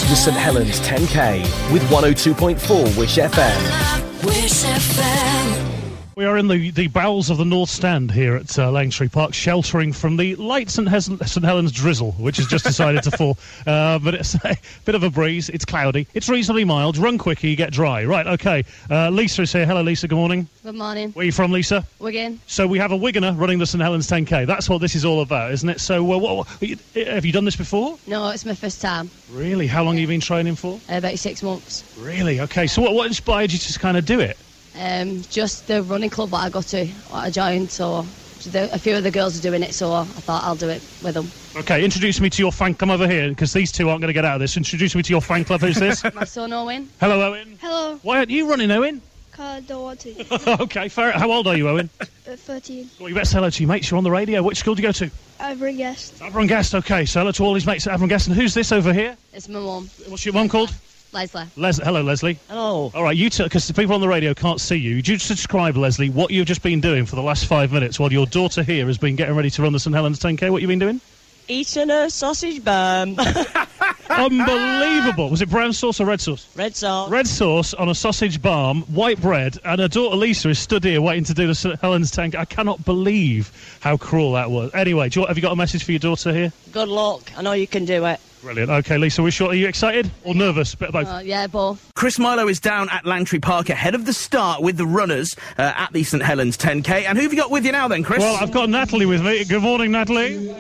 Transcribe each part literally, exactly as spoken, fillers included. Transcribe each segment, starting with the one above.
The St Helens ten K with one oh two point four Wish F M. Wish F M. We are in the, the bowels of the North Stand here at uh, Langtree Park, sheltering from the light St St Helens drizzle, which has just decided to fall. Uh, but it's a bit of a breeze. It's cloudy. It's reasonably mild. Run quicker, you get dry. Right, OK. Uh, Lisa is here. Hello, Lisa. Good morning. Good morning. Where are you from, Lisa? Wigan. So we have a Wiganer running the St Helens ten K. That's what this is all about, isn't it? So uh, what, what, have you done this before? No, it's my first time. Really? How long have you been training for? Uh, about six months. Really? OK. So what, what inspired you to kind of do it? Um, just the running club that I go to, what I joined, so the, a few of the girls are doing it, so I thought I'll do it with them. OK, introduce me to your fan. Come over here, because these two aren't going to get out of this. Introduce me to your fan club. Who's this? My son, Owen. Hello, Owen. Hello. Why aren't you running, Owen? I don't want to. OK, fair. How old are you, Owen? uh, thirteen. Well, you better say hello to your mates. You're on the radio. Which school do you go to? Avon Guest. Avon Guest. OK, so hello to all his mates at Avon Guest. And who's this over here? It's my mum. What's your mum called? Leslie. Les- hello, Leslie. Hello. All right, you because the people on the radio can't see you. Would you just describe, Leslie, what you've just been doing for the last five minutes while your daughter here has been getting ready to run the St Helens ten K? What you been doing? Eating a sausage bun. Unbelievable. Was it brown sauce or red sauce? Red sauce. Red sauce on a sausage barm, white bread, and her daughter Lisa is stood here waiting to do the St Helens ten K. I cannot believe how cruel that was. Anyway, do you, have you got a message for your daughter here? Good luck. I know you can do it. Brilliant. OK, Lisa, we're sure. Are you excited or nervous? Bit of both. Uh, yeah, both. Chris Milo is down at Langtree Park ahead of the start with the runners uh, at the St Helens ten K. And who have you got with you now then, Chris? Well, I've got Natalie with me. Good morning, Natalie.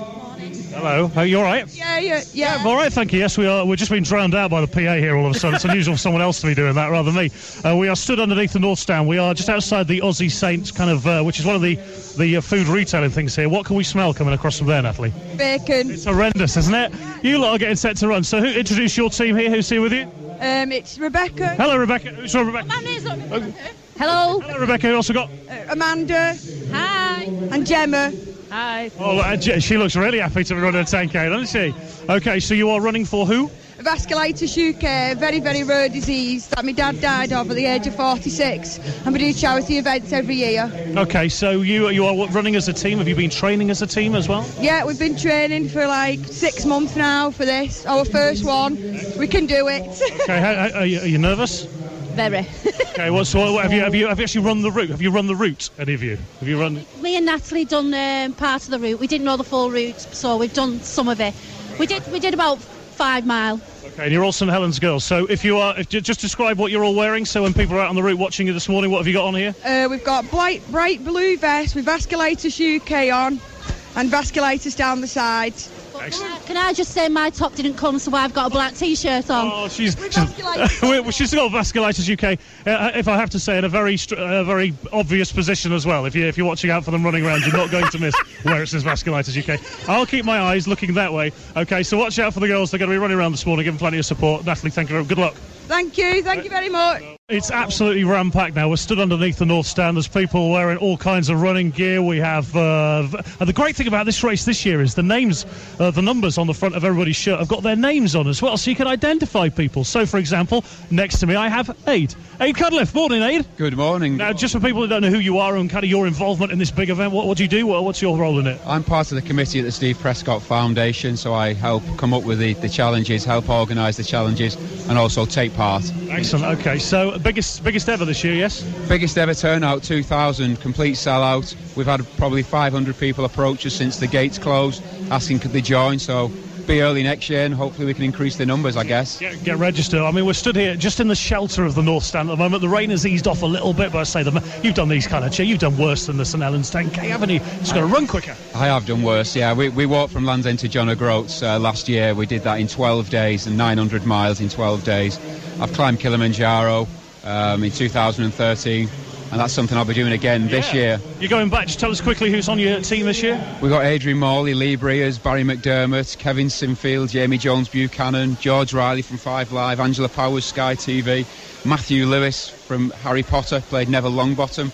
Hello. Are you all right? Yeah, yeah, yeah. Yeah, I'm all right, thank you. Yes, we are. We're just being drowned out by the P A here all of a sudden. It's unusual for someone else to be doing that rather than me. Uh, we are stood underneath the North Stand. We are just outside the Aussie Saints, kind of, uh, which is one of the the uh, food retailing things here. What can we smell coming across from there, Natalie? Bacon. It's horrendous, isn't it? You lot are getting set to run. So, who introduce your team here? Who's here with you? Um, it's Rebecca. Hello, Rebecca. Who's from Rebecca? Hello. Hello, Rebecca. Who also got? Uh, Amanda. Hi. And Gemma. Hi. Oh, uh, she looks really happy to be running a ten K, doesn't she? OK, so you are running for who? Vasculitis U K, a very, very rare disease that my dad died of at the age of forty-six. And we do charity events every year. OK, so you you are running as a team. Have you been training as a team as well? Yeah, we've been training for like six months now for this. Our first one. We can do it. OK, how, how, are, you, are you nervous? Very. OK, well, so have you have you have you actually run the route? Have you run the route? Any of you? Have you run? Me and Natalie done um, part of the route. We didn't know the full route, so we've done some of it. We did we did about five mile. OK, and you're all St Helens girls. So if you are, if, just describe what you're all wearing. So when people are out on the route watching you this morning, what have you got on here? Uh, we've got bright, bright blue vest with Vasculitis U K on, and Vasculitis down the side. Excellent. Can I just say my top didn't come, so I've got a black T-shirt on. Oh, she's With she's, vasculitis. she's got Vasculitis U K. Uh, if I have to say, in a very str- uh, very obvious position as well. If you if you're watching out for them running around, you're not going to miss where it says Vasculitis U K. I'll keep my eyes looking that way. Okay, so watch out for the girls. They're going to be running around this morning. Give them plenty of support. Natalie, thank you. Good luck. Thank you, thank you very much. It's absolutely ram-packed now. We're stood underneath the North Stand. There's people wearing all kinds of running gear. We have... Uh, and the great thing about this race this year is the names, uh, the numbers on the front of everybody's shirt have got their names on as well, so you can identify people. So, for example, next to me I have Aid. Aid Cudliffe. Morning, Aid. Good morning. Now, just for people that don't know who you are and kind of your involvement in this big event, what, what do you do? What, what's your role in it? I'm part of the committee at the Steve Prescott Foundation, so I help come up with the, the challenges, help organise the challenges, and also take part. Excellent. OK, so biggest biggest ever this year, yes? Biggest ever turnout, two thousand, complete sellout. We've had probably five hundred people approach us since the gates closed, asking could they join, so be early next year and hopefully we can increase the numbers, I guess. Get, get registered. I mean, we're stood here just in the shelter of the North Stand at the moment. The rain has eased off a little bit, but I say, the, you've done these kind of... You've done worse than the St Helens ten K, haven't you? It's got to run quicker. I have done worse, yeah. We, we walked from Land's End to John O'Groats uh, last year. We did that in twelve days and nine hundred miles in twelve days. I've climbed Kilimanjaro um, in two thousand thirteen. And that's something I'll be doing again this yeah. year. You're going back. Just tell us quickly who's on your team this year. We've got Adrian Morley, Lee Breers, Barry McDermott, Kevin Sinfield, Jamie Jones-Buchanan, George Riley from Five Live, Angela Powers, Sky T V, Matthew Lewis from Harry Potter, played Neville Longbottom.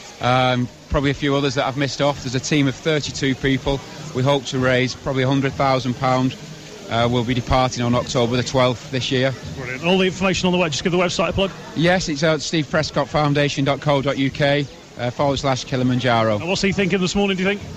Um, probably a few others that I've missed off. There's a team of thirty-two people. We hope to raise probably one hundred thousand pounds. Uh, we'll be departing on October the twelfth this year. Brilliant. All the information on the web. Just give the website a plug. Yes, it's at steve prescott foundation dot co dot uk uh, forward slash Kilimanjaro. And what's he thinking this morning, do you think?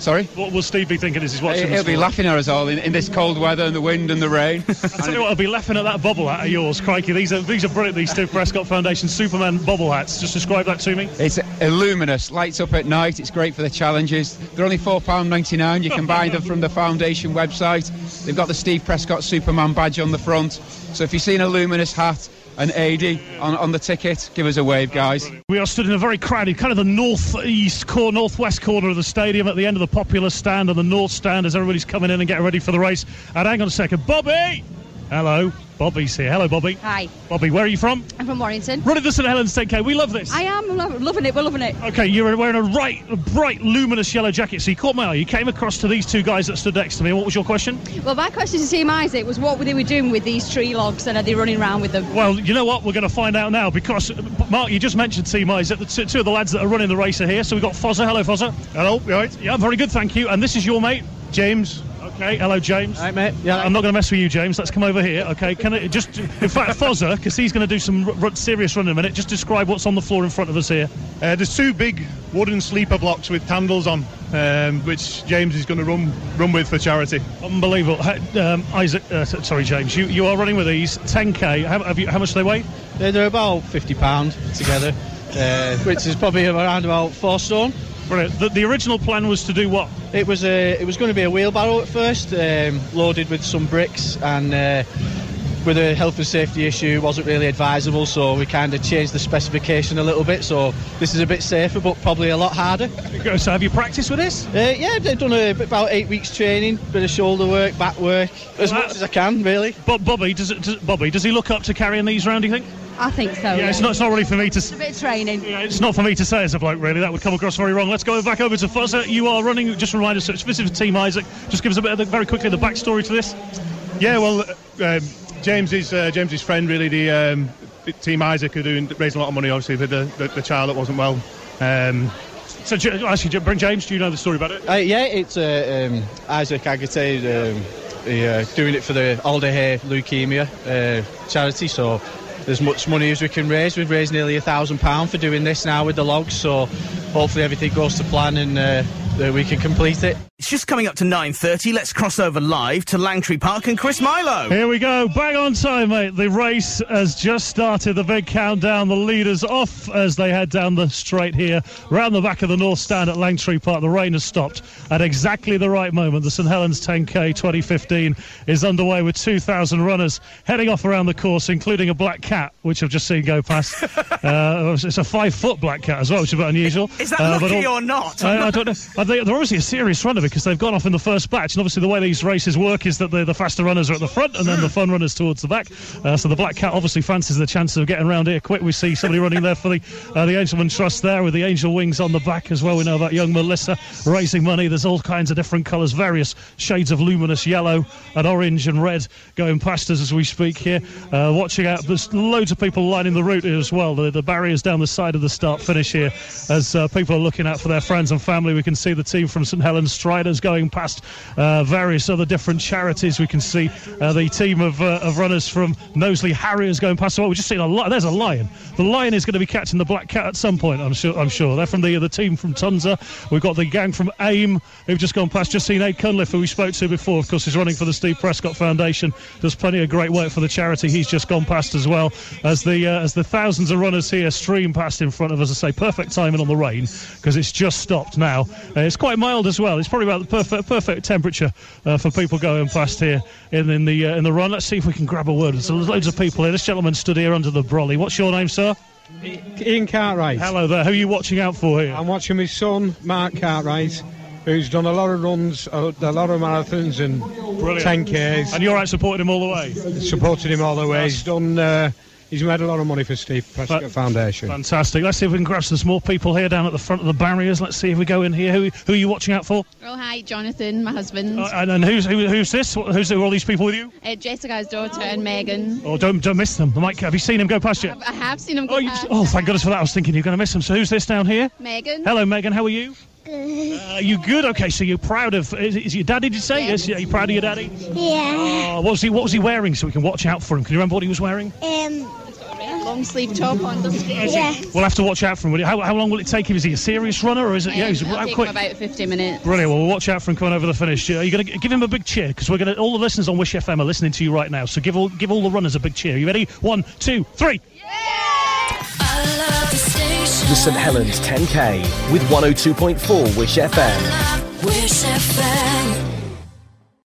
Sorry? What will Steve be thinking as he's watching He'll this? be laughing at us all in, in this cold weather and the wind and the rain. I tell you what, I'll be laughing at that bobble hat of yours. Crikey, these are these are brilliant, these Steve Prescott Foundation Superman bobble hats. Just describe that to me. It's illuminous, lights up at night, it's great for the challenges. They're only four pounds ninety-nine. You can buy them from the foundation website. They've got the Steve Prescott Superman badge on the front. So if you've seen a luminous hat and eighty on, on the ticket, give us a wave, guys. We are stood in a very crowded, kind of the north-east corner, north-west corner of the stadium at the end of the popular stand and the north stand as everybody's coming in and getting ready for the race. And hang on a second, Bobby! Hello, Bobby's here. Hello, Bobby. Hi. Bobby, where are you from? I'm from Warrington. Running the St Helens ten K. We love this. I am lo- loving it. We're loving it. Okay, you're wearing a, right, a bright, luminous yellow jacket, so you caught my eye. You came across to these two guys that stood next to me. What was your question? Well, my question to Team Isaac was what they were doing with these tree logs and are they running around with them? Well, you know what? We're going to find out now because, Mark, you just mentioned Team Isaac. The two, two of the lads that are running the race are here. So we've got Fozzer. Hello, Fozzer. Hello, you all right? Yeah, very good, thank you. And this is your mate? James. Okay, hello, James. Hi, mate. Yeah, I'm not going to mess with you, James. Let's come over here. Okay, can I just, in fact, Fozzer, because he's going to do some r- r- serious running in a minute, just describe what's on the floor in front of us here. Uh, there's two big wooden sleeper blocks with handles on, um, which James is going to run run with for charity. Unbelievable. Um, Isaac, uh, sorry, James, you, you are running with these ten K. How, have you, how much do they weigh? They're about fifty pounds together, uh, which is probably around about four stone. Brilliant. The, the original plan was to do what? It was a, it was going to be a wheelbarrow at first, um, loaded with some bricks, and uh, with a health and safety issue, wasn't really advisable, so we kind of changed the specification a little bit. So this is a bit safer, but probably a lot harder. So have you practiced with this? Uh, yeah, they've done a, about eight weeks training, bit of shoulder work, back work, as well, much as I can, really. But Bobby, does, it, does Bobby, does he look up to carrying these round? Do you think? I think so. Yeah, yeah. It's not. It's not really for me to. It's a bit of training. Yeah, it's not for me to say as a bloke, really. That would come across very wrong. Let's go back over to Fozzer. You are running. Just remind us. This is Team Isaac. Just give us a bit of the, very quickly the backstory to this. Yeah, well, um, James is uh, James's friend. Really, the um, Team Isaac are doing raising a lot of money, obviously, for the, the, the child that wasn't well. Um, so, actually, James, do you know the story about it? Uh, yeah, it's uh, um, Isaac Agate um, he, uh, doing it for the Alder Hay Leukemia uh, charity. So there's much money as we can raise. We've raised nearly a thousand pounds for doing this now with the logs. So hopefully everything goes to plan and uh, that we can complete it. It's just coming up to nine thirty. Let's cross over live to Langtree Park and Chris Milo. Here we go. Bang on time, mate. The race has just started. The big countdown. The leaders off as they head down the straight here, round the back of the North Stand at Langtree Park. The rain has stopped at exactly the right moment. The St Helens ten K twenty fifteen is underway with two thousand runners heading off around the course, including a black cat, which I've just seen go past. uh, it's a five-foot black cat as well, which is a bit unusual. Is that uh, lucky all, or not? I, I don't know. I think they're obviously a serious runner because they've gone off in the first batch, and obviously the way these races work is that the, the faster runners are at the front and then the fun runners towards the back. Uh, so the black cat obviously fancies the chances of getting around here quick. We see somebody running there for the uh, the Angelman Trust there with the angel wings on the back as well. We know about young Melissa raising money. There's all kinds of different colours, various shades of luminous yellow and orange and red going past us as we speak here. Uh, watching out, there's loads of people lining the route here as well. The, the barriers down the side of the start finish here as uh, people are looking out for their friends and family. We can see the team from St Helens Striders going past uh, various other different charities. We can see uh, the team of, uh, of runners from Knowsley Harriers going past. Well, we've just seen a lot. There's a lion. The lion is going to be catching the black cat at some point, I'm sure. I'm sure. They're from the the team from Tunza. We've got the gang from AIM who've just gone past. Just seen Aid Cunliffe, who we spoke to before. Of course, he's running for the Steve Prescott Foundation. Does plenty of great work for the charity. He's just gone past as well as the uh, as the thousands of runners here stream past in front of us. I say perfect timing on the rain because it's just stopped now. Uh, it's quite mild as well. It's probably about the perfect perfect temperature uh, for people going past here in, in the uh, in the run. Let's see if we can grab a word. There's loads of people here. This gentleman stood here under the brolly. What's your name, sir? Ian Cartwright. Hello there. Who are you watching out for here? I'm watching my son, Mark Cartwright, who's done a lot of runs, a lot of marathons and Brilliant. ten Ks. And you're out supporting him all the way? Supported him all the way. That's He's done... Uh, He's made a lot of money for Steve Prescott Fa- Foundation. Fantastic. Let's see if we can grab some more people here down at the front of the barriers. Let's see if we go in here. Who, who are you watching out for? Oh, hi, Jonathan, my husband. Uh, and and who's, who, who's this? Who's who are all these people with you? Uh, Jessica's daughter and Megan. Oh, don't don't miss them. Mike, have you seen him go past yet? I have seen him go oh, you, past. oh, thank goodness for that. I was thinking you're going to miss him. So who's this down here? Megan. Hello, Megan. How are you? Good. Uh, you good? Okay, so you're proud of... Is, is your daddy, did you say? Yeah. Yes, yeah, you proud of your daddy? Yeah. Oh, what was he, what was he wearing so we can watch out for him? Can you remember what he was wearing? Um, long sleeve top on. Yeah. We'll have to watch out for him. How, how long will it take him? Is he a serious runner, or is it? Um, yeah, he's it'll how take quick. him about fifty minutes. Brilliant. Well, we'll watch out for him coming over the finish. Uh, you're going to give him a big cheer because we're going to. All the listeners on Wish F M are listening to you right now. So give all give all the runners a big cheer. You ready? One, two, three. The St Helens ten K with one oh two point four Wish F M. Wish F M.